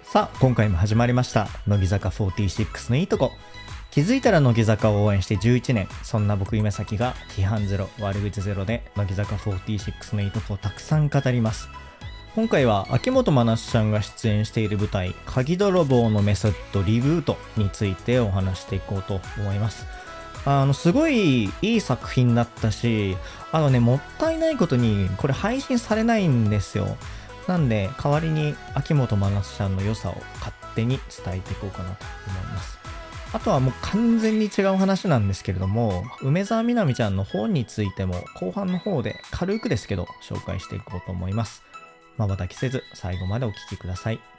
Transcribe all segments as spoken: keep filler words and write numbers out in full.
さあ今回も始まりました乃木坂フォーティーシックスのいいとこ。気づいたら乃木坂を応援してじゅういちねん、そんな僕夢咲が批判ゼロ悪口ゼロで乃木坂フォーティーシックスのいいとこをたくさん語ります。今回は秋元真夏ちゃんが出演している舞台鍵泥棒のメソッドリブートについてお話していこうと思います。あのすごいいい作品だったし、あのねもったいないことにこれ配信されないんですよ。なんで代わりに秋元真夏ちゃんの良さを勝手に伝えていこうかなと思います。あとはもう完全に違う話なんですけれども、梅澤美波ちゃんの本についても後半の方で軽くですけど紹介していこうと思います。瞬きせず最後までお聞きください。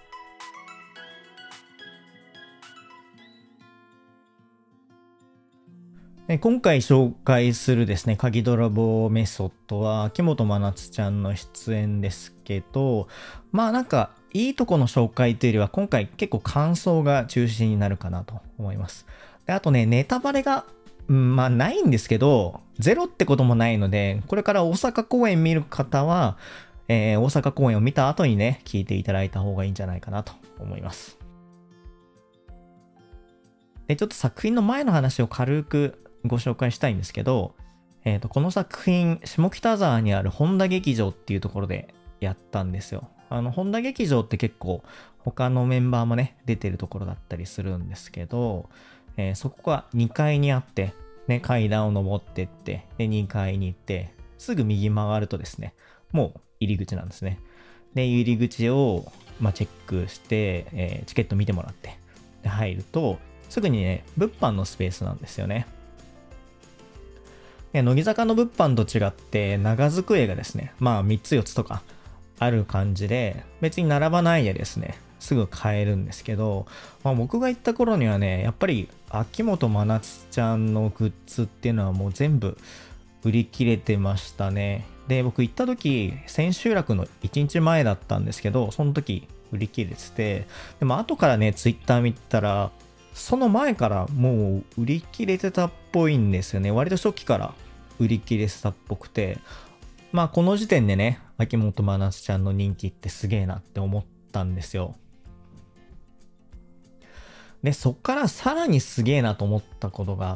今回紹介するですね、鍵泥棒メソッドは秋元真夏ちゃんの出演ですけど、まあなんかいいとこの紹介というよりは今回結構感想が中心になるかなと思います。であとね、ネタバレが、うん、まあないんですけど、ゼロってこともないので、これから大阪公演見る方は、えー、大阪公演を見た後にね、聞いていただいた方がいいんじゃないかなと思います。でちょっと作品の前の話を軽くご紹介したいんですけど、えーと、この作品、下北沢にある本田劇場っていうところでやったんですよ。あの、本田劇場って結構他のメンバーもね、出てるところだったりするんですけど、えー、そこがにかいにあって、ね、階段を上ってって、で、にかいに行って、すぐ右曲がるとですね、もう入り口なんですね。で、入り口を、まあ、チェックして、えー、チケット見てもらって、で、入ると、すぐにね、物販のスペースなんですよね。乃木坂の物販と違って長机がですね、まあみっつよっつとかある感じで、別に並ばないでですね、すぐ買えるんですけど、まあ、僕が行った頃にはね、やっぱり秋元真夏ちゃんのグッズっていうのはもう全部売り切れてましたね。で、僕行った時、千秋楽のいちにちまえだったんですけど、その時売り切れてて、でも後からね、ツイッター見たら、その前からもう売り切れてたっぽいんですよね。割と初期から売り切れてたっぽくて、まあこの時点でね、秋元真夏ちゃんの人気ってすげえなって思ったんですよ。で、そっからさらにすげえなと思ったことがあって、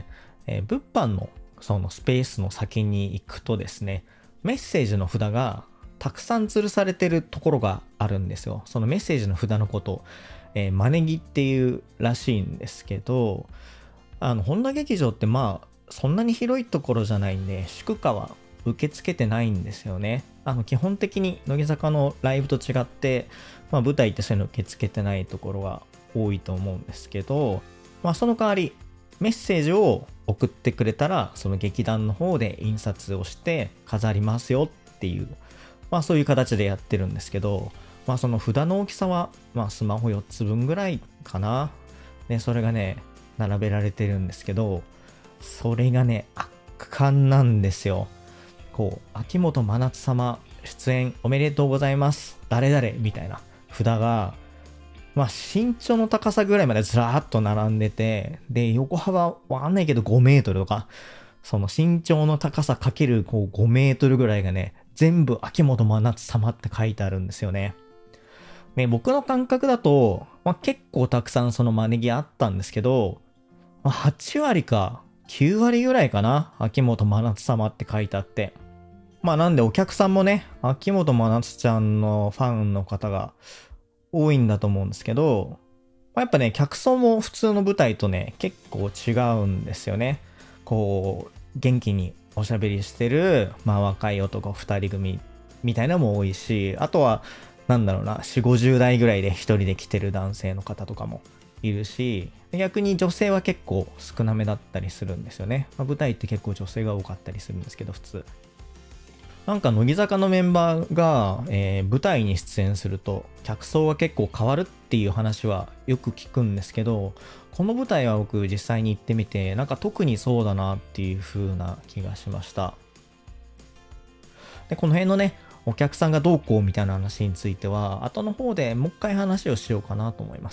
えー、物販のそのスペースの先に行くとですね、メッセージの札がたくさん吊るされてるところがあるんですよ。そのメッセージの札のことを、えー、マネギっていうらしいんですけど、あの本田劇場ってまあそんなに広いところじゃないんで、祝賀は受け付けてないんですよね。あの基本的に乃木坂のライブと違って、まあ、舞台ってそういうの受け付けてないところが多いと思うんですけど、まあ、その代わりメッセージを送ってくれたらその劇団の方で印刷をして飾りますよっていう、まあそういう形でやってるんですけど、まあその札の大きさはまあスマホよっつぶんぐらいかな。ね、それがね並べられてるんですけど、それがね圧巻なんですよ。こう秋元真夏様出演おめでとうございます誰々みたいな札が、まあ身長の高さぐらいまでずらーっと並んでて、で横幅わかんないけどごメートルとか、その身長の高さかけるこうごメートルぐらいがね全部秋元真夏様って書いてあるんですよね。ね、僕の感覚だと、まあ、結構たくさんそのマネギあったんですけど、まあ、はちわりかきゅうわりぐらいかな、秋元真夏様って書いてあって。まあなんでお客さんもね、秋元真夏ちゃんのファンの方が多いんだと思うんですけど、まあ、やっぱね、客層も普通の舞台とね、結構違うんですよね。こう、元気におしゃべりしてる、まあ若い男ふたり組みたいなのも多いし、あとは、なんだろうな、よんじゅう、ごじゅう代ぐらいで一人で来てる男性の方とかもいるし、逆に女性は結構少なめだったりするんですよね。まあ、舞台って結構女性が多かったりするんですけど、普通。なんか乃木坂のメンバーが、えー舞台に出演すると客層が結構変わるっていう話はよく聞くんですけど、この舞台は僕実際に行ってみて、なんか特にそうだなっていう風な気がしました。で、この辺のね、お客さんがどうこうみたいな話については、後の方でもう一回話をしようかなと思います。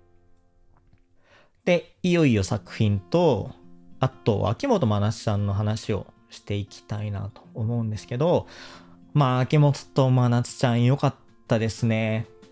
で、いよいよ作品と、あと、秋元真夏さんの話をしていきたいなと思うんですけど、まあ、秋元真夏ちゃん良かったですね。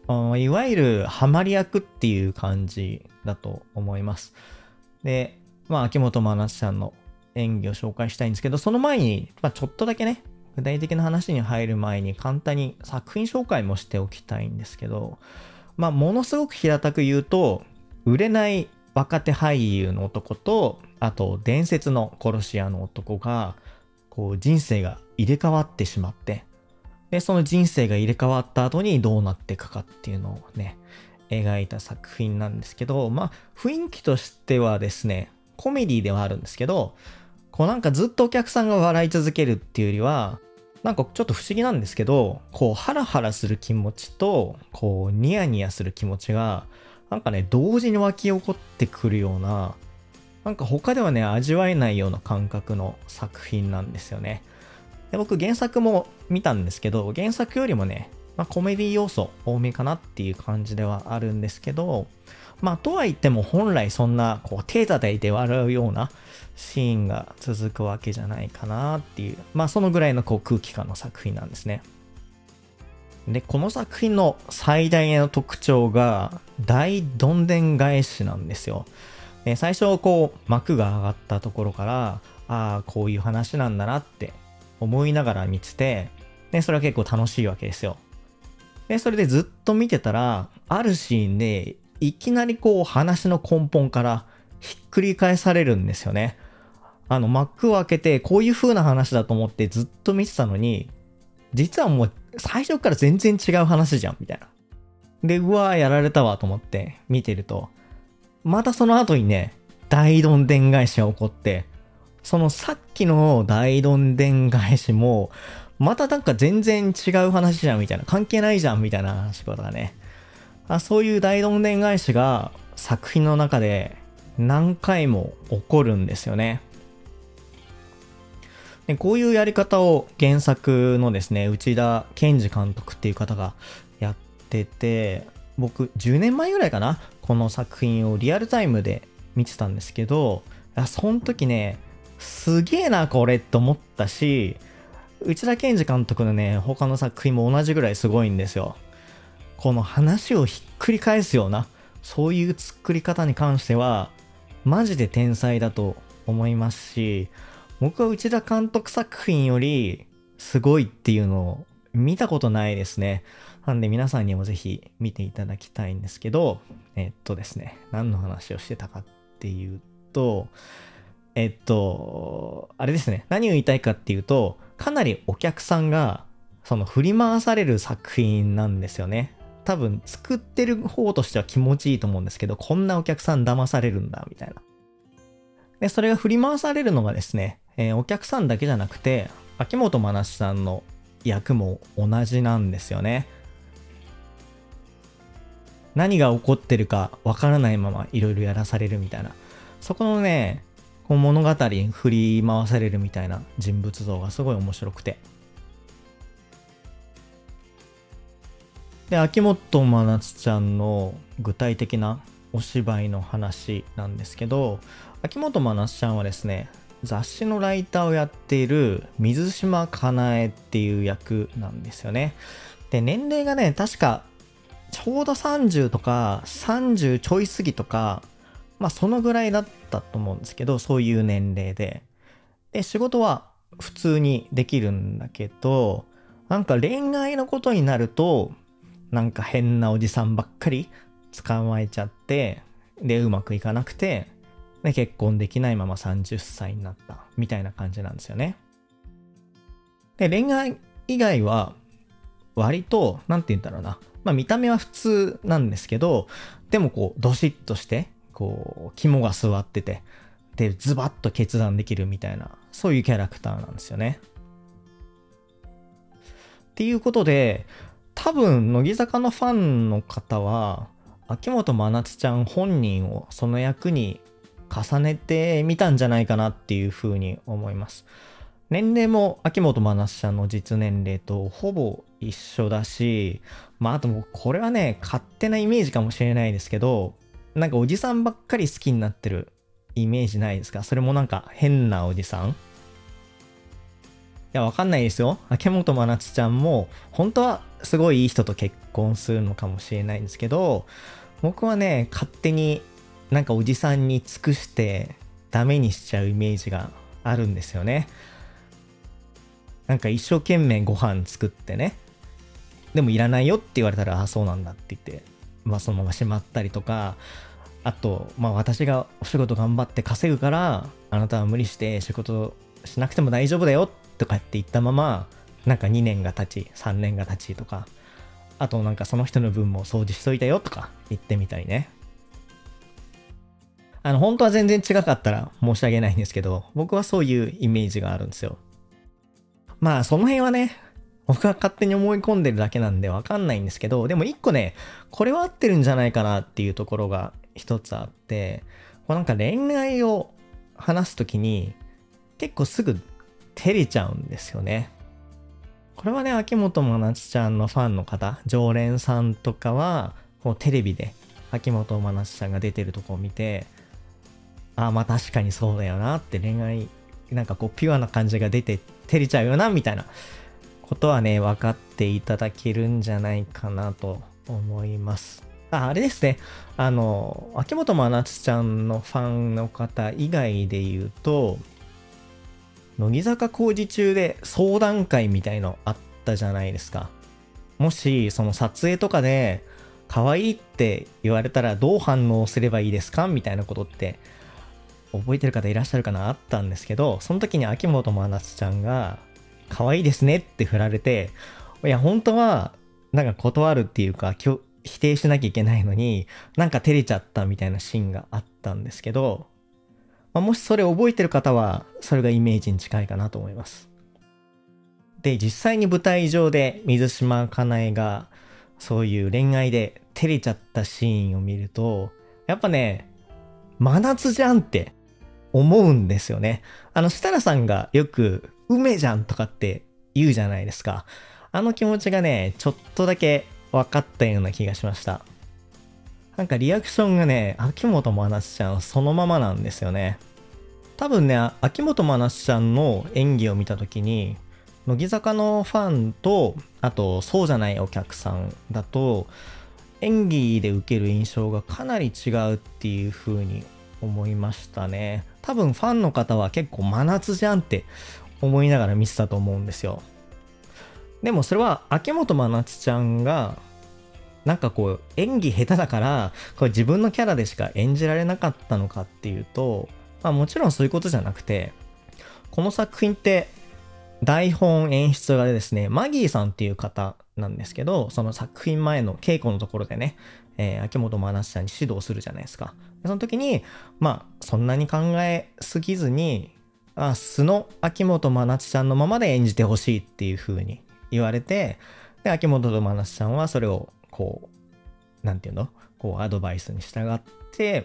あいわゆるハマり役っていう感じだと思います。で、まあ、秋元真夏ちゃんの演技を紹介したいんですけど、その前に、まあ、ちょっとだけね、具体的な話に入る前に簡単に作品紹介もしておきたいんですけど、まあ、ものすごく平たく言うと、売れない若手俳優の男と、あと伝説の殺し屋の男が、こう人生が入れ替わってしまって、で、その人生が入れ替わった後にどうなっていくかっていうのをね、描いた作品なんですけど、まあ、雰囲気としてはですね、コメディではあるんですけど、こうなんかずっとお客さんが笑い続けるっていうよりは、なんかちょっと不思議なんですけど、こうハラハラする気持ちと、こうニヤニヤする気持ちが、なんかね、同時に湧き起こってくるような、なんか他ではね、味わえないような感覚の作品なんですよね。で、僕原作も見たんですけど、原作よりもね、まあ、コメディ要素多めかなっていう感じではあるんですけど、まあ、とは言っても本来そんな、こう、手叩いて笑うようなシーンが続くわけじゃないかなっていう、まあ、そのぐらいのこう空気感の作品なんですね。で、この作品の最大の特徴が、大どんでん返しなんですよ。で最初、こう、幕が上がったところから、ああ、こういう話なんだなって思いながら見てて、で、それは結構楽しいわけですよ。で、それでずっと見てたら、あるシーンで、いきなりこう話の根本からひっくり返されるんですよね。あの、幕を開けて、こういう風な話だと思ってずっと見てたのに、実はもう最初から全然違う話じゃん、みたいな。で、うわーやられたわと思って見てると、またその後にね、大どんでん返しが起こって、そのさっきの大どんでん返しも、またなんか全然違う話じゃんみたいな、関係ないじゃんみたいな話とかね。あそういう大どんでん返しが作品の中で何回も起こるんですよね。でこういうやり方を原作のですね、内田健二監督っていう方がやってて、僕じゅうねんまえぐらいかな、この作品をリアルタイムで見てたんですけど、その時ね、すげえなこれって思ったし、内田健二監督のね、他の作品も同じぐらいすごいんですよ。この話をひっくり返すような、そういう作り方に関しては、マジで天才だと思いますし、僕は内田監督作品よりすごいっていうのを見たことないですね。なんで皆さんにもぜひ見ていただきたいんですけど、えっとですね、何の話をしてたかっていうと、えっと、あれですね、何を言いたいかっていうと、かなりお客さんがその振り回される作品なんですよね。多分作ってる方としては気持ちいいと思うんですけど、こんなお客さん騙されるんだみたいな。で、それが振り回されるのがですね、えーお客さんだけじゃなくて、秋元真夏さんの役も同じなんですよね。何が起こってるかわからないままいろいろやらされるみたいな。そこのね、こう物語に振り回されるみたいな人物像がすごい面白くて。で、秋元真夏ちゃんの具体的なお芝居の話なんですけど、秋元真夏ちゃんはですね、雑誌のライターをやっている水島かなえっていう役なんですよね。で、年齢がね、確かちょうどさんじゅうとかさんじゅうちょい過ぎとか、まあそのぐらいだったと思うんですけど、そういう年齢で。で、仕事は普通にできるんだけど、なんか恋愛のことになると、なんか変なおじさんばっかり捕まえちゃって、で、うまくいかなくて、で、結婚できないままさんじゅっさいになったみたいな感じなんですよね。で、恋愛以外は割と、なんて言うんだろうな。まあ見た目は普通なんですけど、でもこう、ドシッとして、こう、肝が据わってて、で、ズバッと決断できるみたいな、そういうキャラクターなんですよね。っていうことで、多分、乃木坂のファンの方は、秋元真夏ちゃん本人をその役に重ねてみたんじゃないかなっていうふうに思います。年齢も秋元真夏ちゃんの実年齢とほぼ一緒だし、まああともうこれはね、勝手なイメージかもしれないですけど、なんかおじさんばっかり好きになってるイメージないですか？それもなんか変なおじさんや、わかんないですよ。秋元真夏ちゃんも、本当はすごいいい人と結婚するのかもしれないんですけど、僕はね、勝手になんかおじさんに尽くしてダメにしちゃうイメージがあるんですよね。なんか一生懸命ご飯作ってね。でもいらないよって言われたら、あ、そうなんだって言って、まあそのまましまったりとか、あと、まあ私がお仕事頑張って稼ぐから、あなたは無理して仕事しなくても大丈夫だよとかって言ったまま、なんかにねんが経ち、さんねんが経ちとか、あとなんかその人の分も掃除しといたよとか言ってみたりね。あの、本当は全然違かったら申し訳ないんですけど、僕はそういうイメージがあるんですよ。まあその辺はね、僕が勝手に思い込んでるだけなんでわかんないんですけど、でも一個ね、これは合ってるんじゃないかなっていうところが一つあって、こうなんか恋愛を話すときに結構すぐ照れちゃうんですよね。これはね、秋元真夏ちゃんのファンの方、常連さんとかは、こうテレビで秋元真夏ちゃんが出てるとこを見て、ああ、まあ確かにそうだよなって恋愛、なんかこうピュアな感じが出て照れちゃうよなみたいなことはね、分かっていただけるんじゃないかなと思います。あ、あれですね。あの、秋元真夏ちゃんのファンの方以外で言うと、乃木坂工事中で相談会みたいのあったじゃないですか。もし、その撮影とかで、可愛いって言われたらどう反応すればいいですかみたいなことって、覚えてる方いらっしゃるかなあったんですけど、その時に秋元真夏ちゃんが、可愛いですねって振られて、いや、本当は、なんか断るっていうか、否定しなきゃいけないのに、なんか照れちゃったみたいなシーンがあったんですけど、まあ、もしそれを覚えてる方は、それがイメージに近いかなと思います。で、実際に舞台上で水島かなえが、そういう恋愛で照れちゃったシーンを見ると、やっぱね、真夏じゃんって思うんですよね。あの、設楽さんがよく、梅じゃんとかって言うじゃないですか。あの気持ちがね、ちょっとだけ分かったような気がしました。なんかリアクションがね、秋元真夏ちゃんそのままなんですよね。多分ね、秋元真夏ちゃんの演技を見たときに、乃木坂のファンと、あとそうじゃないお客さんだと、演技で受ける印象がかなり違うっていう風に思いましたね。多分ファンの方は結構真夏じゃんって思いながら見てたと思うんですよ。でもそれは秋元真夏ちゃんがなんかこう演技下手だからこれ自分のキャラでしか演じられなかったのかっていうと、まあもちろんそういうことじゃなくて、この作品って台本演出がですね、マギーさんっていう方なんですけど、その作品前の稽古のところでね、えー、秋元真夏ちゃんに指導するじゃないですか。その時に、まあそんなに考えすぎずに、あ素の秋元真夏ちゃんのままで演じてほしいっていう風に言われて、で、秋元真夏ちゃんはそれをこう、なんていうのこうアドバイスに従って、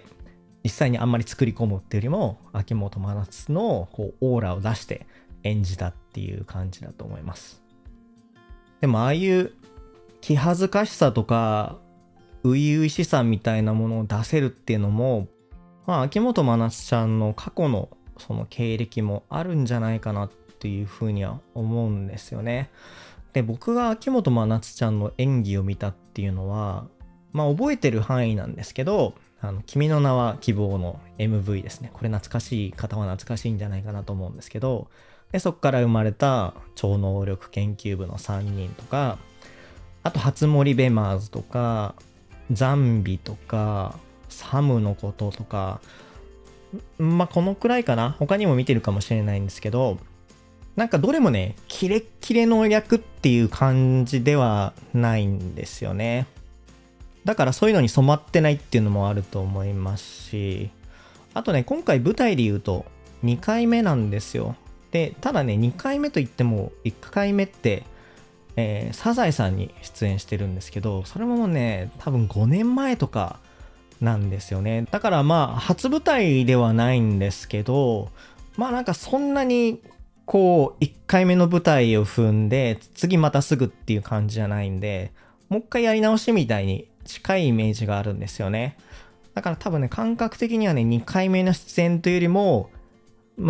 実際にあんまり作り込むっていうよりも、秋元真夏のこうオーラを出して演じたっていう感じだと思います。でもああいう気恥ずかしさとか、初々しさみたいなものを出せるっていうのも、まあ、秋元真夏ちゃんの過去のその経歴もあるんじゃないかなっていうふうには思うんですよね。で、僕が秋元真夏ちゃんの演技を見たっていうのは、まあ覚えてる範囲なんですけど、あの、君の名は希望の エムブイ ですね。これ懐かしい方は懐かしいんじゃないかなと思うんですけど、で、そこから生まれた超能力研究部のさんにんとか、あと初森ベマーズとか、ザンビとか、サムのこととか、まあこのくらいかな。他にも見てるかもしれないんですけど、なんかどれもね、キレッキレの役っていう感じではないんですよね。だからそういうのに染まってないっていうのもあると思いますし、あとね、今回舞台で言うとにかいめなんですよ。で、ただね、にかいめといってもいっかいめって、えー、サザエさんに出演してるんですけど、それもね、多分ごねんまえとかなんですよね。だからまあ、初舞台ではないんですけど、まあなんかそんなに、こう、いっかいめの舞台を踏んで、次またすぐっていう感じじゃないんで、もう一回やり直しみたいに近いイメージがあるんですよね。だから多分ね、感覚的にはね、にかいめの出演というよりも、まあ、いっ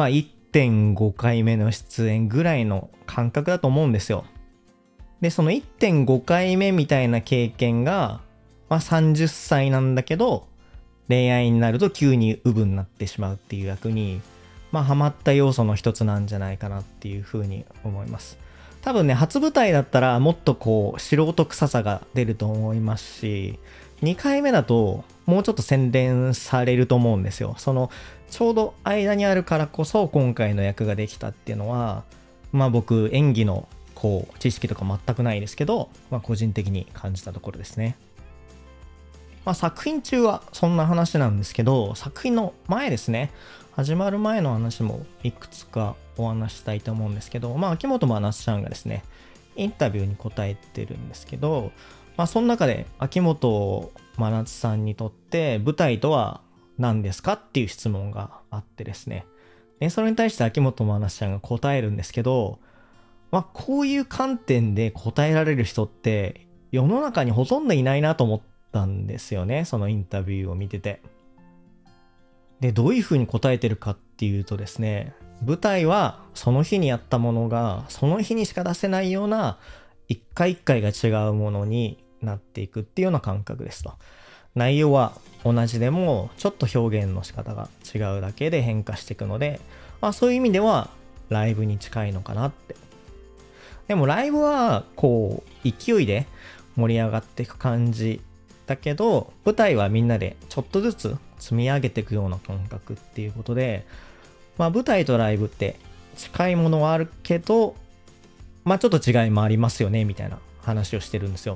てんごかいめの出演ぐらいの感覚だと思うんですよ。で、そのいってんごかいめみたいな経験が、まあさんじゅっさいなんだけど、恋愛になると急にウブになってしまうっていう役に、まあハマった要素の一つなんじゃないかなっていうふうに思います。多分ね、初舞台だったらもっとこう、素人臭さが出ると思いますし、にかいめだともうちょっと洗練されると思うんですよ。その、ちょうど間にあるからこそ今回の役ができたっていうのは、まあ僕、演技のこう、知識とか全くないですけど、まあ個人的に感じたところですね。まあ作品中はそんな話なんですけど、作品の前ですね。始まる前の話もいくつかお話したいと思うんですけど、まあ秋元真夏ちゃんがですね、インタビューに答えてるんですけど、まあその中で秋元真夏さんにとって舞台とは何ですかっていう質問があってですね。でそれに対して秋元真夏ちゃんが答えるんですけど、まあこういう観点で答えられる人って世の中にほとんどいないなと思ったんですよね。そのインタビューを見てて。で、どういう風に答えてるかっていうとですね、舞台はその日にやったものがその日にしか出せないような一回一回が違うものになっていくっていうような感覚ですと。内容は同じでもちょっと表現の仕方が違うだけで変化していくので、まあそういう意味ではライブに近いのかなって。でもライブはこう勢いで盛り上がっていく感じだけど、舞台はみんなでちょっとずつ積み上げていくような感覚っていうことで、まあ舞台とライブって近いものはあるけど、まあちょっと違いもありますよねみたいな話をしてるんですよ。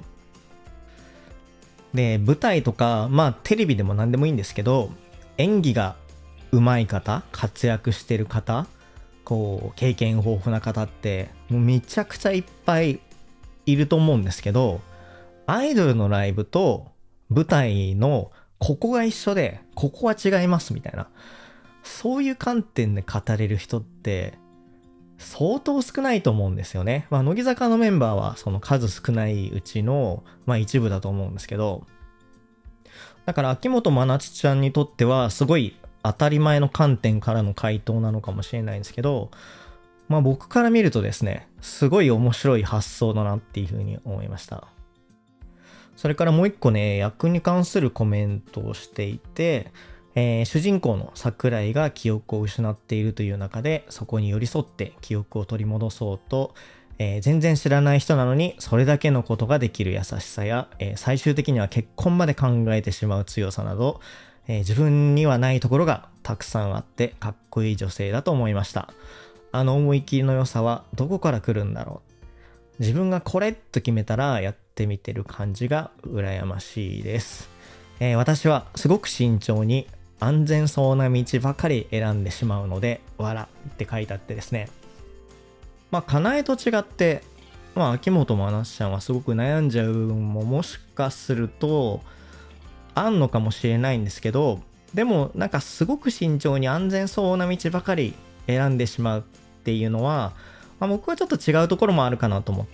で、舞台とか、まあテレビでも何でもいいんですけど、演技が上手い方、活躍してる方、こう経験豊富な方ってもうめちゃくちゃいっぱいいると思うんですけど、アイドルのライブと舞台のここが一緒でここは違いますみたいな、そういう観点で語れる人って相当少ないと思うんですよね。まあ乃木坂のメンバーはその数少ないうちのまあ一部だと思うんですけど、だから秋元真夏ちゃんにとってはすごい当たり前の観点からの回答なのかもしれないんですけど、まあ僕から見るとですね、すごい面白い発想だなっていうふうに思いました。それからもう一個ね、役に関するコメントをしていて、えー主人公の桜井が記憶を失っているという中で、そこに寄り添って記憶を取り戻そうと、えー全然知らない人なのにそれだけのことができる優しさや、えー最終的には結婚まで考えてしまう強さなど、えー自分にはないところがたくさんあってかっこいい女性だと思いました。あの思い切りの良さはどこから来るんだろう。自分がこれと決めたらやってみてる感じが羨ましいです。えー私はすごく慎重に安全そうな道ばかり選んでしまうので、笑って書いてあってですね。まあ、かなえと違って、まあ、秋元真夏ちゃんはすごく悩んじゃう部分ももしかすると、あんのかもしれないんですけど、でもなんかすごく慎重に安全そうな道ばかり選んでしまうっていうのは、まあ、僕はちょっと違うところもあるかなと思って、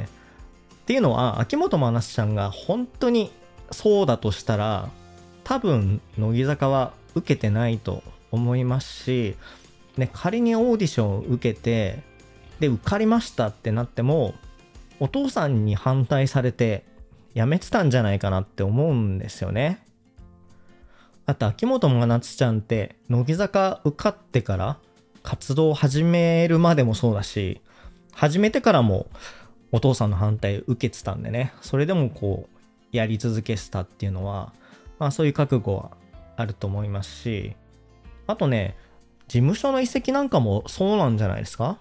っていうのは秋元真夏ちゃんが本当にそうだとしたら、多分乃木坂は受けてないと思いますし、ね、仮にオーディションを受けてで受かりましたってなっても、お父さんに反対されて辞めてたんじゃないかなって思うんですよね。あと秋元真夏ちゃんって乃木坂受かってから活動を始めるまでもそうだし、始めてからもお父さんの反対を受けてたんでね、それでもこうやり続けてたっていうのは、まあそういう覚悟はあると思いますし、あとね、事務所の移籍なんかもそうなんじゃないですか。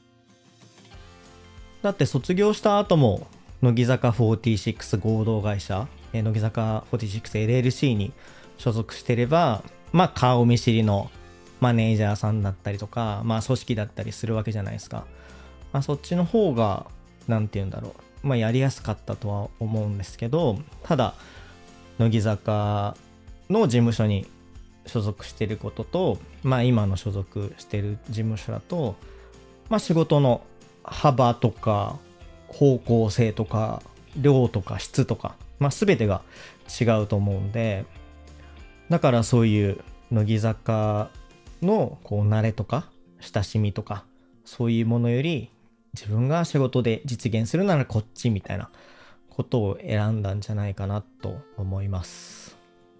だって卒業した後も乃木坂フォーティーシックス合同会社、え乃木坂フォーティーシックスエルエルシー に所属してれば、まあ顔見知りのマネージャーさんだったりとか、まあ組織だったりするわけじゃないですか。まあそっちの方が、なんて言うんだろう。まあやりやすかったとは思うんですけど、ただ、乃木坂の事務所に所属してることと、まあ今の所属してる事務所だと、まあ仕事の幅とか方向性とか量とか質とか、まあ全てが違うと思うんで、だからそういう乃木坂のこう慣れとか、 親しみとか、そういうものより、自分が仕事で実現するならこっちみたいなことを選んだんじゃないかなと思います。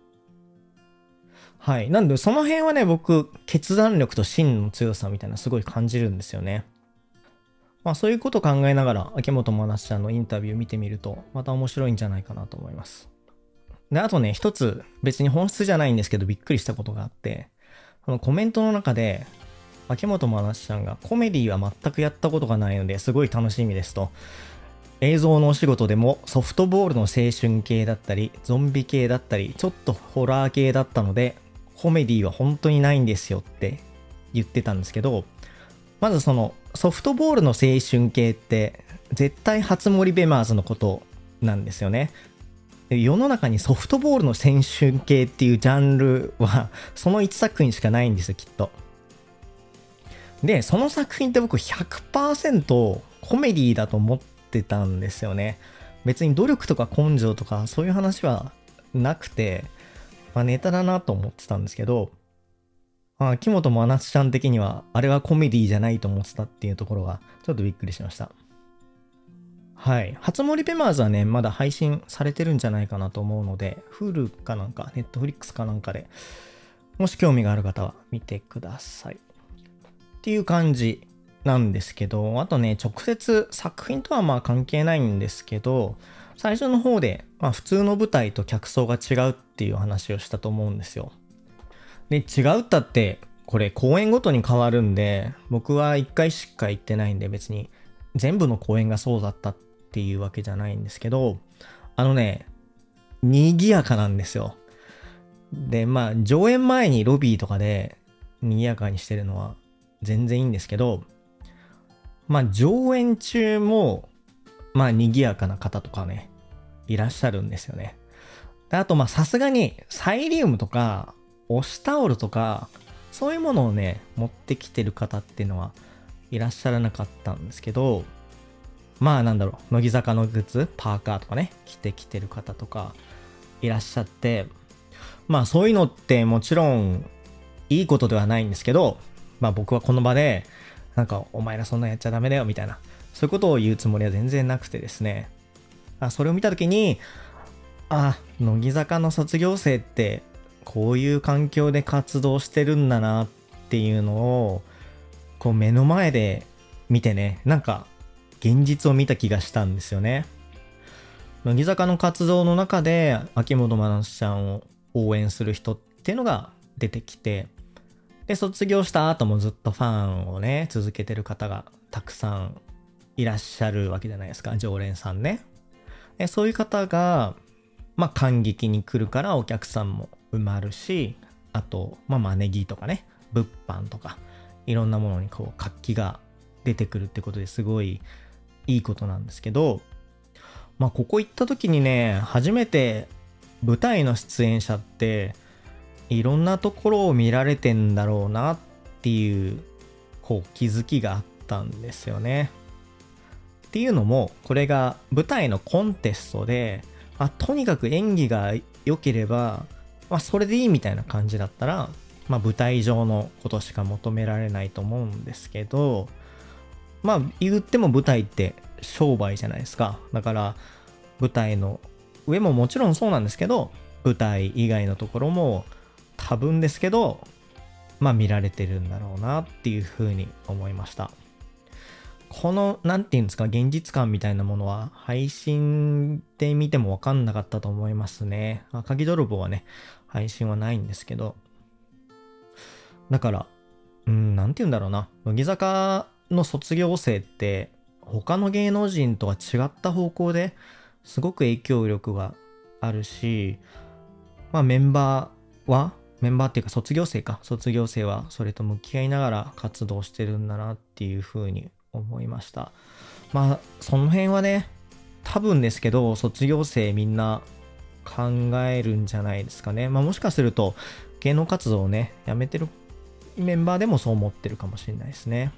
はい。なんで、その辺はね、僕、決断力と芯の強さみたいなすごい感じるんですよね。まあ、そういうことを考えながら、秋元真夏ちゃんのインタビュー見てみると、また面白いんじゃないかなと思います。で、あとね、一つ、別に本質じゃないんですけど、びっくりしたことがあって、このコメントの中で、秋元真夏ちゃんがコメディは全くやったことがないのですごい楽しみですと。映像のお仕事でもソフトボールの青春系だったり、ゾンビ系だったり、ちょっとホラー系だったので、コメディは本当にないんですよって言ってたんですけど、まずそのソフトボールの青春系って絶対初森ベマーズのことなんですよね。世の中にソフトボールの青春系っていうジャンルはそのいち作品しかないんですよ、きっと。で、その作品って僕 ひゃくパーセント コメディだと思ってたんですよね。別に努力とか根性とかそういう話はなくて、まあ、ネタだなと思ってたんですけど、まあ、木本真夏ちゃん的にはあれはコメディじゃないと思ってたっていうところがちょっとびっくりしました。はい。初森ペマーズはね、まだ配信されてるんじゃないかなと思うので、Hulu かなんか、Netflix かなんかで、もし興味がある方は見てください。っていう感じなんですけど、あとね、直接作品とはまあ関係ないんですけど、最初の方で、まあ普通の舞台と客層が違うっていう話をしたと思うんですよ。で、違うったって、これ公演ごとに変わるんで、僕はいっかいしか行ってないんで別に全部の公演がそうだったっていうわけじゃないんですけど、あのね、賑やかなんですよ。で、まあ上演前にロビーとかで賑やかにしてるのは全然いいんですけど、まあ上演中も、まあ賑やかな方とかね、いらっしゃるんですよね。であとまあさすがにサイリウムとか、押しタオルとか、そういうものをね、持ってきてる方っていうのはいらっしゃらなかったんですけど、まあなんだろう、乃木坂のグッズ、パーカーとかね、着てきてる方とかいらっしゃって、まあそういうのってもちろんいいことではないんですけど、まあ僕はこの場で、なんかお前らそんなやっちゃダメだよみたいな、そういうことを言うつもりは全然なくてですね、あそれを見たときに、あ、乃木坂の卒業生ってこういう環境で活動してるんだなっていうのを、こう目の前で見てね、なんか現実を見た気がしたんですよね。乃木坂の活動の中で秋元真夏ちゃんを応援する人っていうのが出てきて、で、卒業した後もずっとファンをね、続けてる方がたくさんいらっしゃるわけじゃないですか、常連さんね。でそういう方が、まあ感激に来るからお客さんも埋まるし、あと、まあマネギとかね、物販とか、いろんなものにこう活気が出てくるってことですごいいいことなんですけど、まあここ行った時にね、初めて舞台の出演者っていろんなところを見られてんだろうなっていうこう気づきがあったんですよね。っていうのもこれが舞台のコンテストで、あとにかく演技が良ければ、まあ、それでいいみたいな感じだったら、まあ、舞台上のことしか求められないと思うんですけど、まあ言っても舞台って商売じゃないですか。だから舞台の上ももちろんそうなんですけど、舞台以外のところも多分ですけど、まあ見られてるんだろうなっていうふうに思いました。この、なんていうんですか、現実感みたいなものは配信で見てもわかんなかったと思いますね。鍵泥棒はね、配信はないんですけど。だから、うん、なんて言うんだろうな。乃木坂の卒業生って他の芸能人とは違った方向ですごく影響力があるし、まあメンバーは、メンバーっていうか卒業生か、卒業生はそれと向き合いながら活動してるんだなっていう風に思いました。まあその辺はね、多分ですけど卒業生みんな考えるんじゃないですかね。まあもしかすると芸能活動をねやめてるメンバーでもそう思ってるかもしれないですね。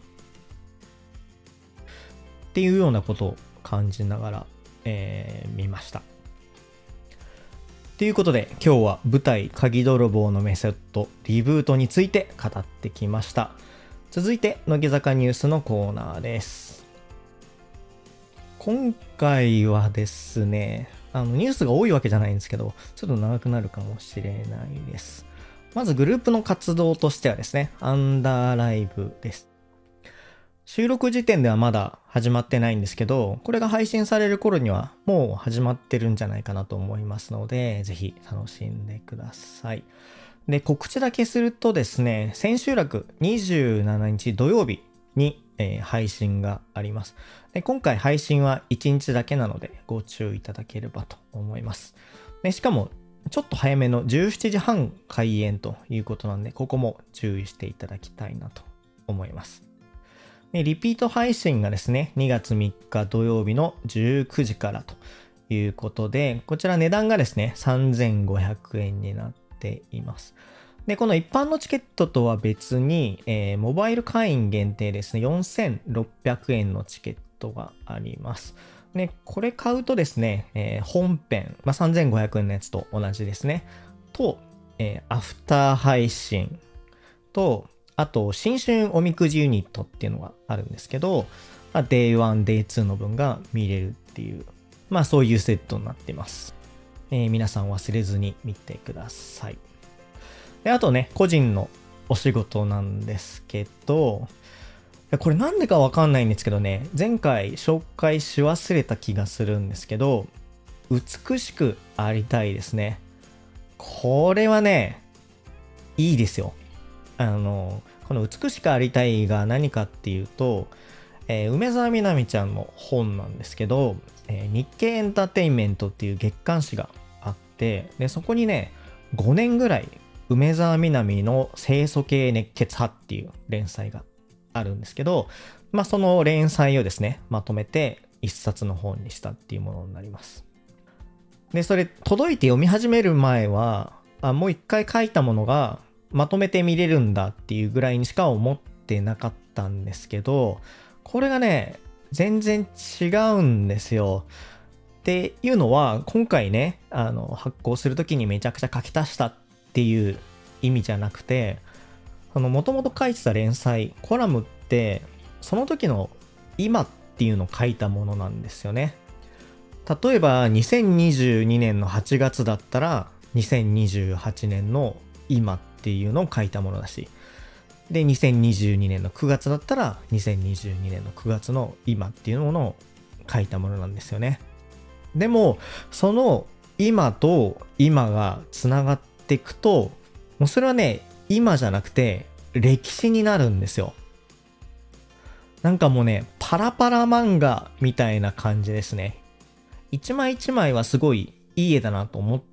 っていうようなことを感じながら、えー、見ました。ということで今日は舞台鍵泥棒のメソッドリブートについて語ってきました。 続いて、乃木坂ニュースのコーナーです。今回はですね、あのニュースが多いわけじゃないんですけど、ちょっと長くなるかもしれないです。まずグループの活動としてはですね、アンダーライブです。収録時点ではまだ始まってないんですけど、これが配信される頃にはもう始まってるんじゃないかなと思いますので、ぜひ楽しんでください。で、告知だけするとですね、千秋楽にじゅうしちにち土曜日に、えー、配信があります。で、今回配信はいちにちだけなのでご注意いただければと思います。で、しかもちょっと早めのじゅうしちじはん開演ということなんで、ここも注意していただきたいなと思います。で、リピート配信がですね、にがつみっか土曜日のじゅうくじからということで、こちら値段がですね、さんぜんごひゃくえんになっています。で、この一般のチケットとは別に、えー、モバイル会員限定ですね、よんせんろっぴゃくえんのチケットがあります。で、これ買うとですね、えー、本編、まあ、さんぜんごひゃくえんのやつと同じですね、と、えー、アフター配信と、あと、新春おみくじユニットっていうのがあるんですけど、まあ、デイワン、デイツーの分が見れるっていう、まあそういうセットになっています。えー、皆さん忘れずに見てください。で、あとね、個人のお仕事なんですけど、これなんでかわかんないんですけどね、前回紹介し忘れた気がするんですけど、美しくありたいですね。これはね、いいですよ。あの、この美しくありたいが何かっていうと、えー、梅澤美波ちゃんの本なんですけど、えー、日経エンターテインメントっていう月刊誌があって、で、そこにね、ごねんぐらい梅澤美波の清楚系熱血派っていう連載があるんですけど、まあその連載をですね、まとめて一冊の本にしたっていうものになります。で、それ届いて読み始める前は、あ、もう一回書いたものがまとめて見れるんだっていうぐらいにしか思ってなかったんですけど、これがね、全然違うんですよ。っていうのは、今回ね、あの、発行するときにめちゃくちゃ書き足したっていう意味じゃなくて、あの、もともと書いてた連載、コラムって、その時の今っていうのを書いたものなんですよね。例えば、にせんにじゅうにねんのはちがつだったら、にせんにじゅうはちねんの今っていうのを書いたものだし、で、にせんにじゅうにねんのくがつだったら、にせんにじゅうにねんのくがつの今っていうものを書いたものなんですよね。でも、その今と今がつながっていくと、もうそれはね、今じゃなくて、歴史になるんですよ。なんかもうね、パラパラ漫画みたいな感じですね。一枚一枚はすごいいい絵だなと思って、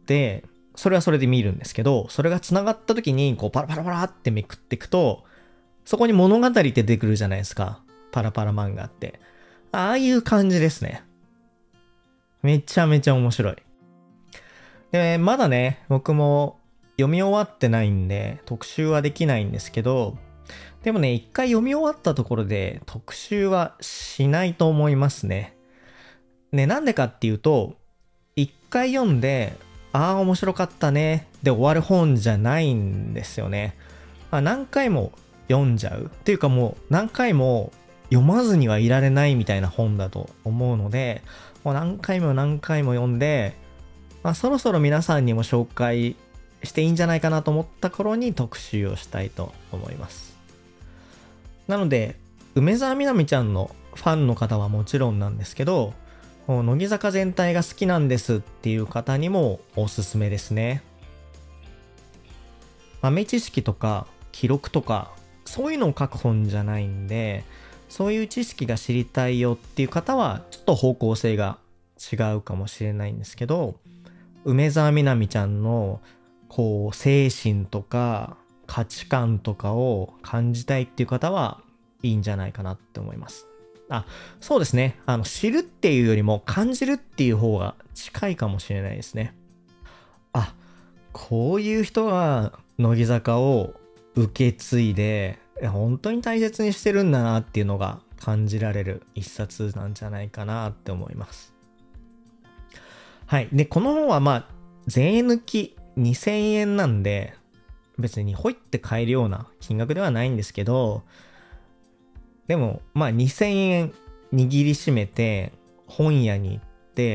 それはそれで見るんですけど、それが繋がった時に、こうパラパラパラってめくっていくと、そこに物語って出てくるじゃないですか。パラパラ漫画って。ああいう感じですね。めちゃめちゃ面白い。で、まだね、僕も読み終わってないんで、特集はできないんですけど、でもね、一回読み終わったところで特集はしないと思いますね。ね、なんでかっていうと、一回読んで、ああ、面白かったね、で終わる本じゃないんですよね。まあ、何回も読んじゃう。っていうかもう何回も読まずにはいられないみたいな本だと思うので、もう何回も何回も読んで、まあ、そろそろ皆さんにも紹介していいんじゃないかなと思った頃に特集をしたいと思います。なので、梅澤美波ちゃんのファンの方はもちろんなんですけど、乃木坂全体が好きなんですっていう方にもおすすめですね。豆知識とか記録とかそういうのを書く本じゃないんで、そういう知識が知りたいよっていう方はちょっと方向性が違うかもしれないんですけど、梅澤美波ちゃんのこう精神とか価値観とかを感じたいっていう方はいいんじゃないかなって思います。あ、そうですね。あの、知るっていうよりも感じるっていう方が近いかもしれないですね。あ、こういう人が乃木坂を受け継いで、本当に大切にしてるんだなっていうのが感じられる一冊なんじゃないかなって思います。はい。で、この本はまあ、税抜きにせんえんなんで、別にほいって買えるような金額ではないんですけど、 でも、まあにせんえん握りしめて本屋に行って、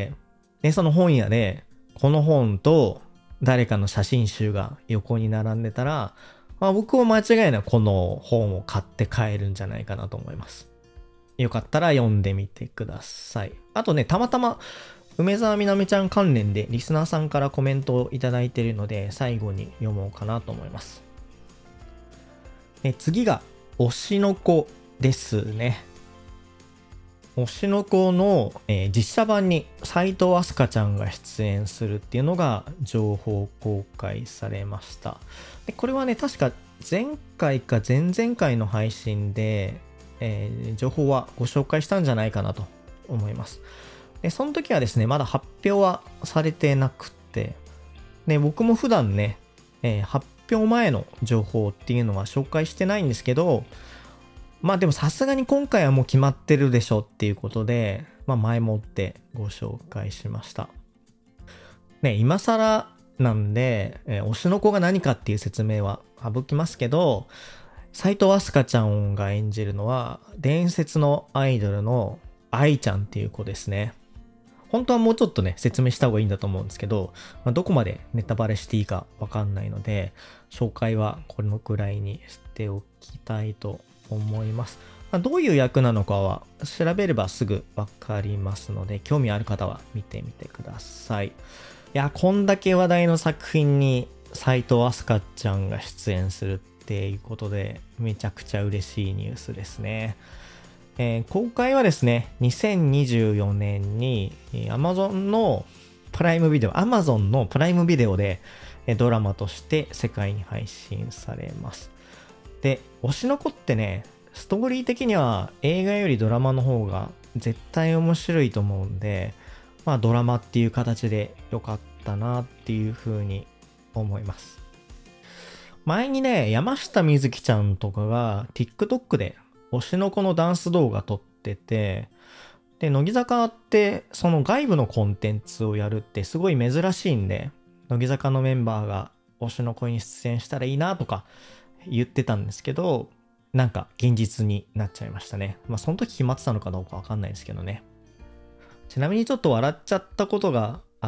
で、その本屋でこの本と誰かの写真集が横に並んでたら、まあ、僕は間違いなくこの本を買って帰るんじゃないかなと思います。よかったら読んでみてください。あとね、たまたま梅澤美波ちゃん関連でリスナーさんからコメントをいただいているので、最後に読もうかなと思います。で、次が推しの子ですね。推しの子の、えー、実写版に斉藤飛鳥ちゃんが出演するっていうのが情報公開されました。でこれはね、確か前回か前々回の配信で、えー、情報はご紹介したんじゃないかなと思います。でその時はですね、まだ発表はされてなくて、で僕も普段ね、えー、発表前の情報っていうのは紹介してないんですけど、まあでもさすがに今回はもう決まってるでしょっていうことで、まあ前もってご紹介しました。ね、今更なんで、えー、推しの子が何かっていう説明は省きますけど、斉藤飛鳥ちゃんが演じるのは伝説のアイドルの愛ちゃんっていう子ですね。本当はもうちょっとね、説明した方がいいんだと思うんですけど、まあ、どこまでネタバレしていいかわかんないので、紹介はこのくらいにしておきたいと思います。まあ、どういう役なのかは調べればすぐわかりますので、興味ある方は見てみてください。いや、こんだけ話題の作品に斉藤飛鳥ちゃんが出演するっていうことで、めちゃくちゃ嬉しいニュースですね。えー、公開はですね、にせんにじゅうよねんに Amazon のプライムビデオ、Amazon のプライムビデオでドラマとして世界に配信されます。で、推しの子ってね、ストーリー的には映画よりドラマの方が絶対面白いと思うんで、まあドラマっていう形で良かったなっていう風に思います。前にね、山下美月ちゃんとかが TikTok で推しの子のダンス動画撮ってて、で、乃木坂ってその外部のコンテンツをやるってすごい珍しいんで、乃木坂のメンバーが推しの子に出演したらいいなとか言ってたんですけど、なんか現実になっちゃいましたね。まあその時決まってたのかどうかわかんないですけどね。ちなみにちょっと笑っちゃったことがあって、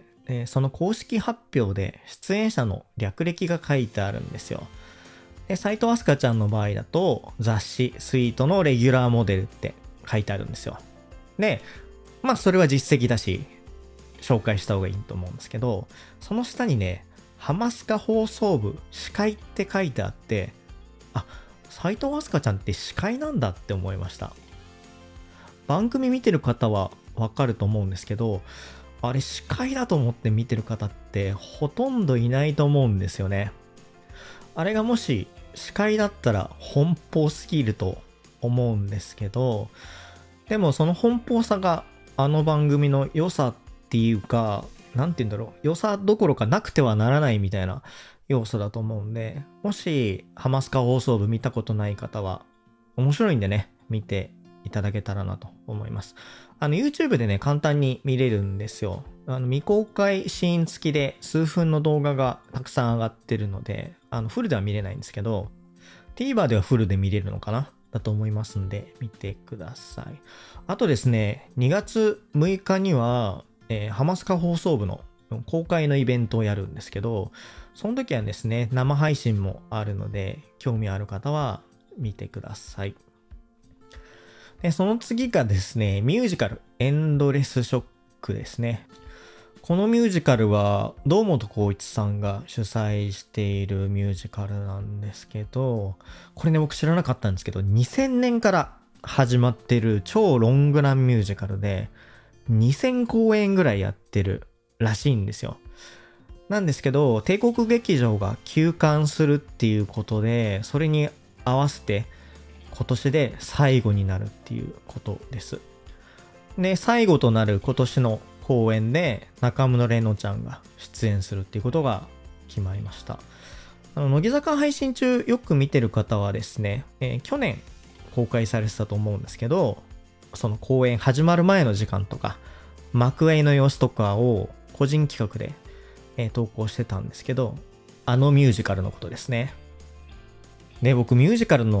えー、その公式発表で出演者の略歴が書いてあるんですよ。で、斉藤飛鳥ちゃんの場合だと雑誌スイートのレギュラーモデルって書いてあるんですよ。で、まあそれは実績だし紹介した方がいいと思うんですけど、その下にね、ハマスカ放送部司会って書いてあって、あ、斉藤飛鳥ちゃんって司会なんだって思いました。番組見てる方はわかると思うんですけど、あれ司会だと思って見てる方ってほとんどいないと思うんですよね。あれがもし司会だったら奔放すぎると思うんですけど、でもその奔放さがあの番組の良さっていうか、なんて言うんだろう、良さどころかなくてはならないみたいな要素だと思うんで、もしハマスカ放送部見たことない方は面白いんでね、見ていただけたらなと思います。あの YouTube でね、簡単に見れるんですよ。あの未公開シーン付きで数分の動画がたくさん上がってるので、あのフルでは見れないんですけど、TVer ではフルで見れるのかなだと思いますんで、見てください。あとですね、にがつむいかには、えー、ハマスカ放送部の公開のイベントをやるんですけど、その時はですね、生配信もあるので、興味ある方は見てください。で、その次がですね、ミュージカル、エンドレスショックですね。このミュージカルは、堂本光一さんが主催しているミュージカルなんですけど、これね、僕知らなかったんですけど、にせんねんから始まってる超ロングランミュージカルで、にせんこうえんぐらいやってるらしいんですよ。なんですけど、帝国劇場が休館するっていうことで、それに合わせて今年で最後になるっていうことです。で、最後となる今年の公演で中村玲乃ちゃんが出演するっていうことが決まりました。あの乃木坂配信中よく見てる方はですね、えー、去年公開されてたと思うんですけど、その公演始まる前の時間とか幕開の様子とかを個人企画で、えー、投稿してたんですけど、あのミュージカルのことですね。で、僕ミュージカルの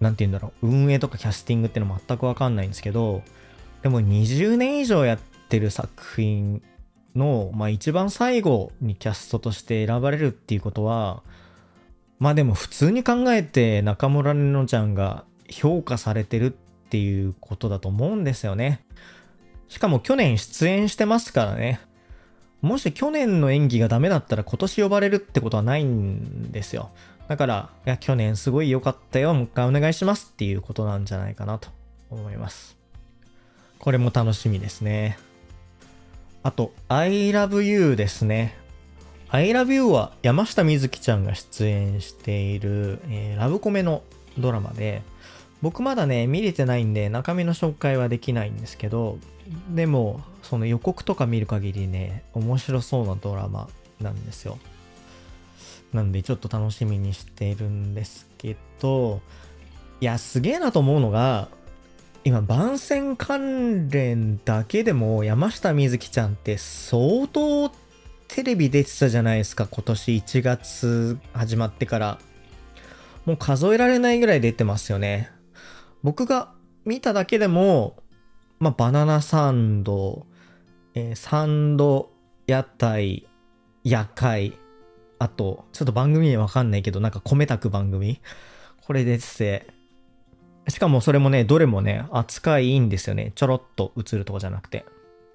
なんて言うんだろう、運営とかキャスティングっての全くわかんないんですけど、でもにじゅうねん以上やってる作品の、まあ一番最後にキャストとして選ばれるっていうことは、まあでも普通に考えて中村れのちゃんが評価されてるっていうことだと思うんですよね。しかも去年出演してますからね。もし去年の演技がダメだったら今年呼ばれるってことはないんですよ。だから、いや、去年すごい良かったよ、もう一回お願いしますっていうことなんじゃないかなと思います。これも楽しみですね。あと、I love you ですね。I love you は山下美月ちゃんが出演している、えー、ラブコメのドラマで、僕まだね、見れてないんで中身の紹介はできないんですけど、でも、その予告とか見る限りね、面白そうなドラマなんですよ。なんでちょっと楽しみにしているんですけど、いや、すげえなと思うのが、今、番宣関連だけでも山下美月ちゃんって相当テレビ出てたじゃないですか、今年いちがつ始まってから。もう数えられないぐらい出てますよね。僕が見ただけでも、まあ、バナナサンド、えー、サンド屋台、夜会、あと、ちょっと番組名わかんないけど、なんか米炊く番組これ出てて、しかもそれもね、どれもね、扱いいいんですよね。ちょろっと映るとこじゃなくて。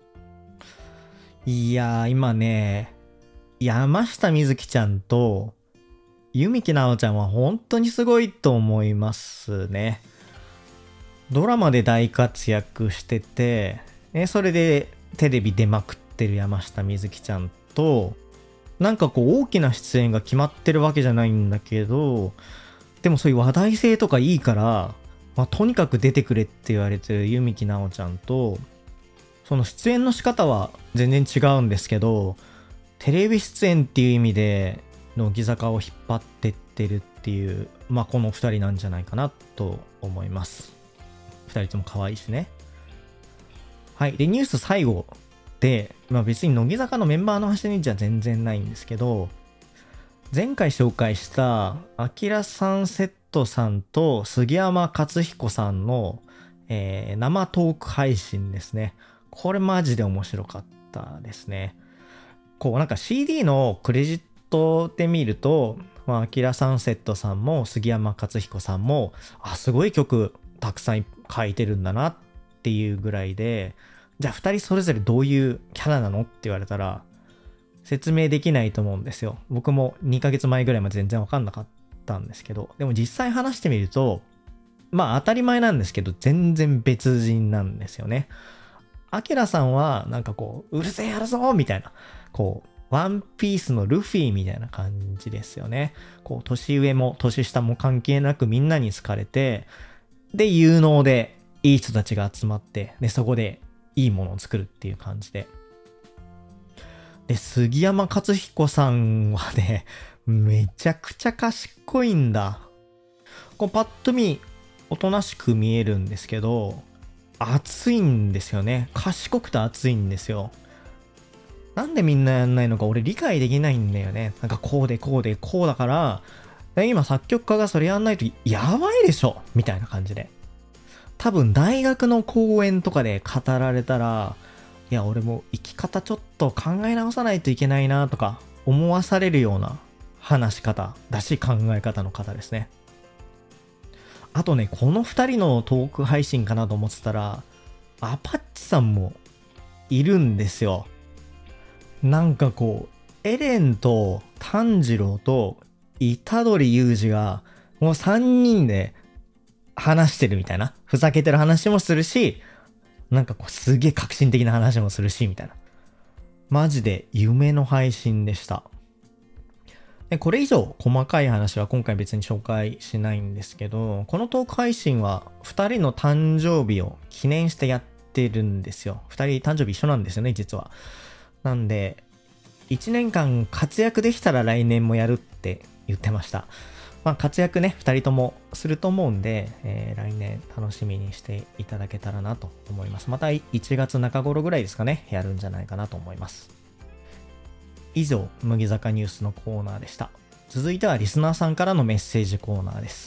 いやー、今ね、山下美月ちゃんと、弓木奈緒ちゃんは本当にすごいと思いますね。ドラマで大活躍してて、ね、それでテレビ出まくってる山下美月ちゃんと、なんかこう大きな出演が決まってるわけじゃないんだけど、でもそういう話題性とかいいから、まあ、とにかく出てくれって言われてる弓木奈緒ちゃんと、その出演の仕方は全然違うんですけど、テレビ出演っていう意味で乃木坂を引っ張ってってるっていう、まあこの二人なんじゃないかなと思います。二人とも可愛いしね。はい。で、ニュース最後で、まあ別に乃木坂のメンバーの話じゃ全然ないんですけど、前回紹介したアキラサンセットさんと杉山克彦さんの、えー、生トーク配信ですね。これマジで面白かったですね。こうなんか シーディー のクレジットで見ると、まあ、アキラサンセットさんも杉山克彦さんも、あ、すごい曲たくさん書いてるんだなっていうぐらいで、じゃあ二人それぞれどういうキャラなのって言われたら、説明できないと思うんですよ。僕もにかげつまえぐらいまで全然わかんなかったんですけど、でも実際話してみると、まあ当たり前なんですけど、全然別人なんですよね。アキラさんはなんかこう、うるせえやるぞみたいな、こう、ワンピースのルフィみたいな感じですよね。こう、年上も年下も関係なくみんなに好かれて、で、有能でいい人たちが集まって、で、そこでいいものを作るっていう感じで。で、杉山克彦さんはね、めちゃくちゃ賢いんだ。こうパッと見、おとなしく見えるんですけど、熱いんですよね。賢くて熱いんですよ。なんでみんなやんないのか俺理解できないんだよね。なんかこうでこうでこうだから、今作曲家がそれやんないとやばいでしょみたいな感じで。多分大学の講演とかで語られたら、いや俺も生き方ちょっと考え直さないといけないなとか思わされるような話し方だし考え方の方ですね。あとね、この二人のトーク配信かなと思ってたら、アパッチさんもいるんですよ。なんかこう、エレンと炭治郎と虎杖裕二がもう三人で話してるみたいな。ふざけてる話もするし、なんかこうすげえ革新的な話もするし、みたいな。マジで夢の配信でした。でこれ以上細かい話は今回別に紹介しないんですけど、このトーク配信はふたりの誕生日を記念してやってるんですよ。ふたり誕生日一緒なんですよね、実は。なんで、いちねんかん活躍できたら来年もやるって言ってました。まあ活躍ね、ふたりともすると思うんで、えー、来年楽しみにしていただけたらなと思います。またいちがつなか頃ぐらいですかね、やるんじゃないかなと思います。以上、乃木坂ニュースのコーナーでした。続いてはリスナーさんからのメッセージコーナーです。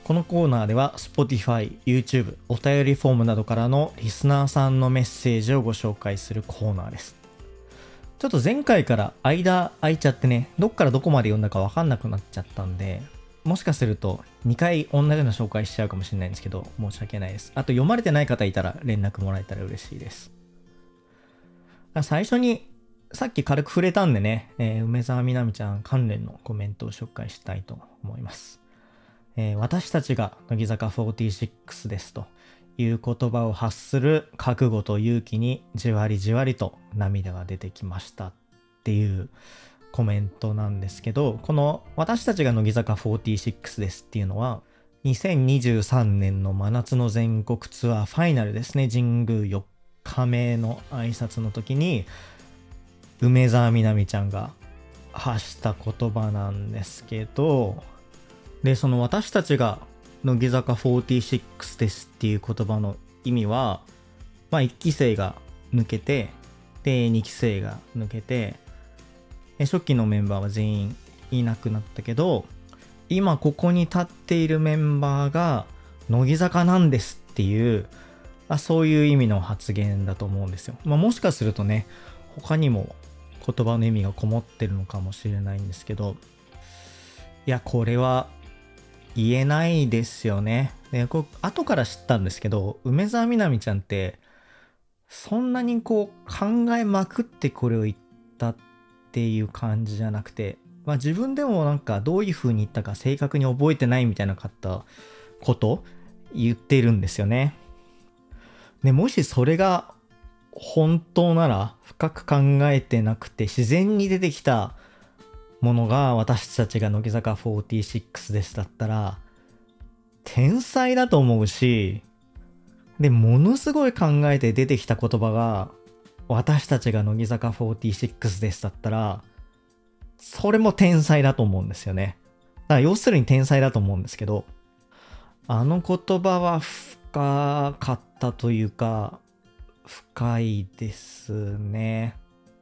このコーナーでは Spotify、YouTube、お便りフォームなどからのリスナーさんのメッセージをご紹介するコーナーです。ちょっと前回から間空いちゃってね、どっからどこまで読んだかわかんなくなっちゃったんで、もしかするとにかい同じような紹介しちゃうかもしれないんですけど、申し訳ないです。あと読まれてない方いたら連絡もらえたら嬉しいです。最初にさっき軽く触れたんでね、えー、梅澤美波ちゃん関連のコメントを紹介したいと思います。えー、私たちが乃木坂フォーティーシックスですという言葉を発する覚悟と勇気にじわりじわりと涙が出てきましたっていうコメントなんですけど、この私たちが乃木坂フォーティーシックスですっていうのはにせんにじゅうさんねんの真夏の全国ツアーファイナルですね、神宮よっかめの挨拶の時に梅澤美波ちゃんが発した言葉なんですけど、でその私たちが乃木坂フォーティーシックスですっていう言葉の意味は、まあいっき生が抜けて、でにき生が抜けて、初期のメンバーは全員いなくなったけど、今ここに立っているメンバーが乃木坂なんですっていう、まあ、そういう意味の発言だと思うんですよ。まあ、もしかするとね、他にも言葉の意味がこもってるのかもしれないんですけど、いやこれは言えないですよね。でこう後から知ったんですけど、梅澤美波ちゃんってそんなにこう考えまくってこれを言ったっていう感じじゃなくて、まあ、自分でもなんかどういう風に言ったか正確に覚えてないみたいな方こと言ってるんですよね。でもしそれが本当なら、深く考えてなくて自然に出てきたものが私たちが乃木坂フォーティーシックスですだったら天才だと思うし、でものすごい考えて出てきた言葉が私たちが乃木坂フォーティーシックスですだったら、それも天才だと思うんですよね。だから要するに天才だと思うんですけど、あの言葉は深かったというか深いですね。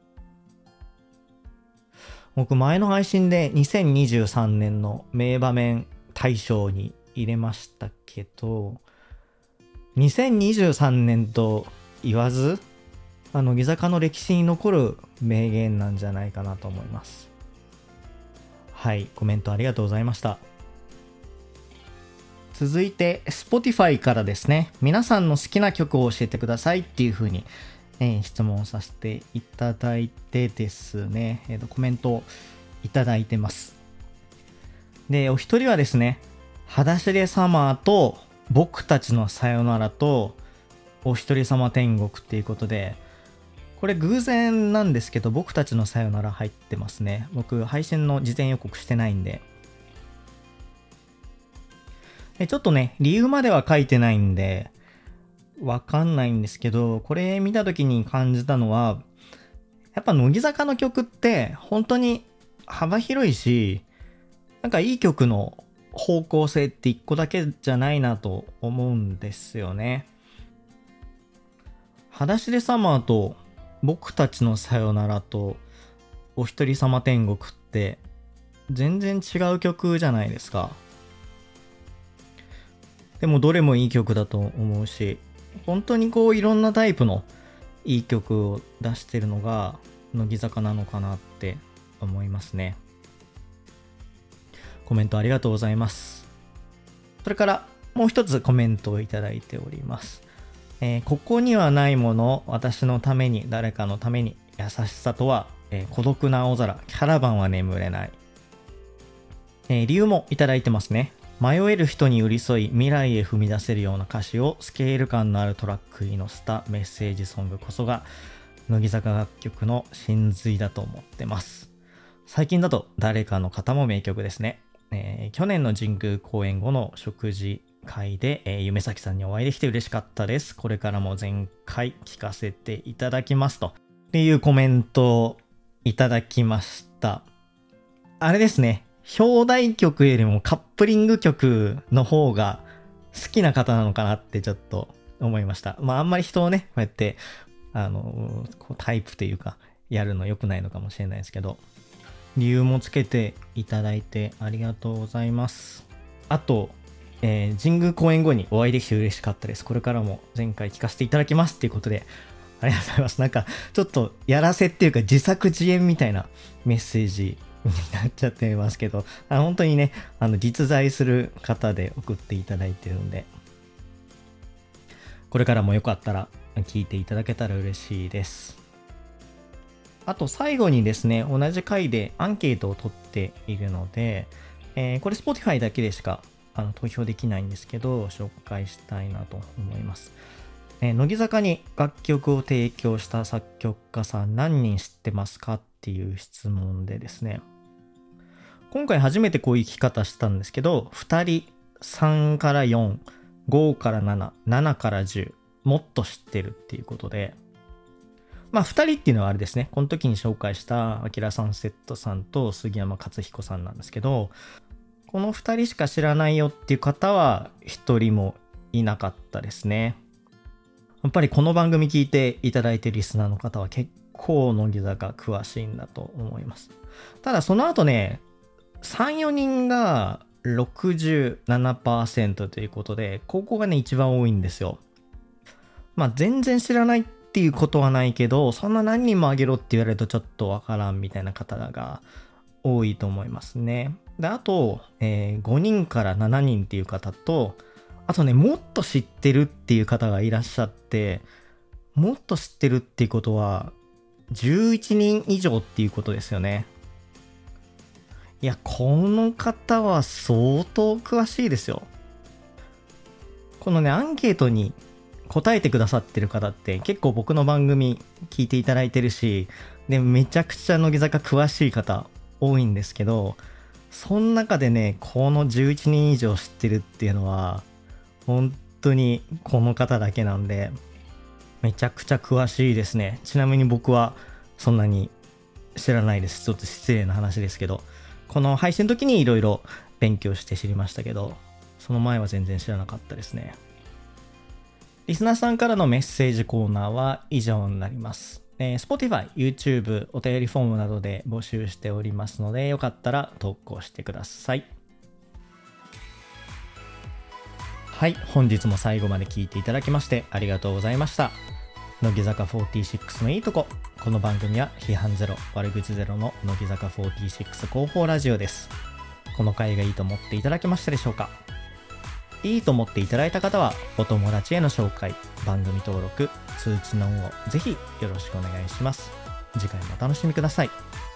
僕前の配信でにせんにじゅうさんねんの名場面大賞に入れましたけど、にせんにじゅうさんねんと言わず、あの乃木坂の歴史に残る名言なんじゃないかなと思います。はい、コメントありがとうございました。続いて Spotify からですね、皆さんの好きな曲を教えてくださいっていう風に、えー、質問させていただいてですね、えーと、コメントをいただいてます。で、お一人はですね、裸足でサマーと僕たちのさよならとお一人様天国っていうことで、これ偶然なんですけど僕たちのさよなら入ってますね。僕配信の事前予告してないんで。ちょっとね、理由までは書いてないんでわかんないんですけど、これ見た時に感じたのは、やっぱ乃木坂の曲って本当に幅広いし、なんかいい曲の方向性って一個だけじゃないなと思うんですよね。裸足でサマーと僕たちのさよならとお一人様天国って全然違う曲じゃないですか。でもどれもいい曲だと思うし、本当にこういろんなタイプのいい曲を出してるのが乃木坂なのかなって思いますね。コメントありがとうございます。それからもう一つコメントをいただいております。えー、ここにはないもの、私のために、誰かのために、優しさとは、えー、孤独な青空、キャラバンは眠れない。えー、理由もいただいてますね。迷える人に寄り添い、未来へ踏み出せるような歌詞をスケール感のあるトラックに乗せたメッセージソングこそが、乃木坂楽曲の真髄だと思ってます。最近だと誰かの方も名曲ですね。えー、去年の神宮公演後の食事回で、えー、夢咲さんにお会いできて嬉しかったです。これからも全回聞かせていただきますとっていうコメントをいただきました。あれですね、表題曲よりもカップリング曲の方が好きな方なのかなってちょっと思いました。まああんまり人をねこうやってあのこうタイプというかやるの良くないのかもしれないですけど、理由もつけていただいてありがとうございます。あとえー神宮公演後にお会いできて嬉しかったです。これからも前回聞かせていただきますっていうことで、ありがとうございます。なんか、ちょっとやらせっていうか自作自演みたいなメッセージになっちゃってますけど、あ本当にね、あの、実在する方で送っていただいてるんで、これからもよかったら聞いていただけたら嬉しいです。あと最後にですね、同じ回でアンケートを取っているので、えーこれ Spotify だけでしかあの投票できないんですけど、紹介したいなと思います。えー乃木坂に楽曲を提供した作曲家さん何人知ってますかっていう質問でですね、今回初めてこういう聞き方したんですけど、ふたり、さんからよん、ごからなな、ななからじゅう、もっと知ってるっていうことで、まあふたりっていうのはあれですね、この時に紹介したアキラサンセットさんと杉山克彦さんなんですけど、このふたりしか知らないよっていう方はひとりもいなかったですね。やっぱりこの番組聞いていただいているリスナーの方は結構乃木坂詳しいんだと思います。ただその後ね、さん、よにんがろくじゅうななパーセント ということで、ここがね一番多いんですよ。まあ全然知らないっていうことはないけど、そんな何人もあげろって言われるとちょっとわからんみたいな方が多いと思いますね。で、あと、えーごにんからななにんっていう方と、あとね、もっと知ってるっていう方がいらっしゃって、もっと知ってるっていうことは、じゅういちにん以上っていうことですよね。いや、この方は相当詳しいですよ。このね、アンケートに答えてくださってる方って結構僕の番組聞いていただいてるし、で、めちゃくちゃ乃木坂詳しい方多いんですけど、その中でね、このじゅういちにん以上知ってるっていうのは、本当にこの方だけなんで、めちゃくちゃ詳しいですね。ちなみに僕はそんなに知らないです。ちょっと失礼な話ですけど、この配信の時にいろいろ勉強して知りましたけど、その前は全然知らなかったですね。リスナーさんからのメッセージコーナーは以上になります。えー、Spotify、YouTube、お便りフォームなどで募集しておりますので、よかったら投稿してください。はい、本日も最後まで聞いていただきましてありがとうございました。乃木坂フォーティーシックスのいいとこ。この番組は批判ゼロ、悪口ゼロの乃木坂フォーティーシックス広報ラジオです。この回がいいと思っていただけましたでしょうか？いいと思っていただいた方は、お友達への紹介、番組登録、通知のオンをぜひよろしくお願いします。次回もお楽しみください。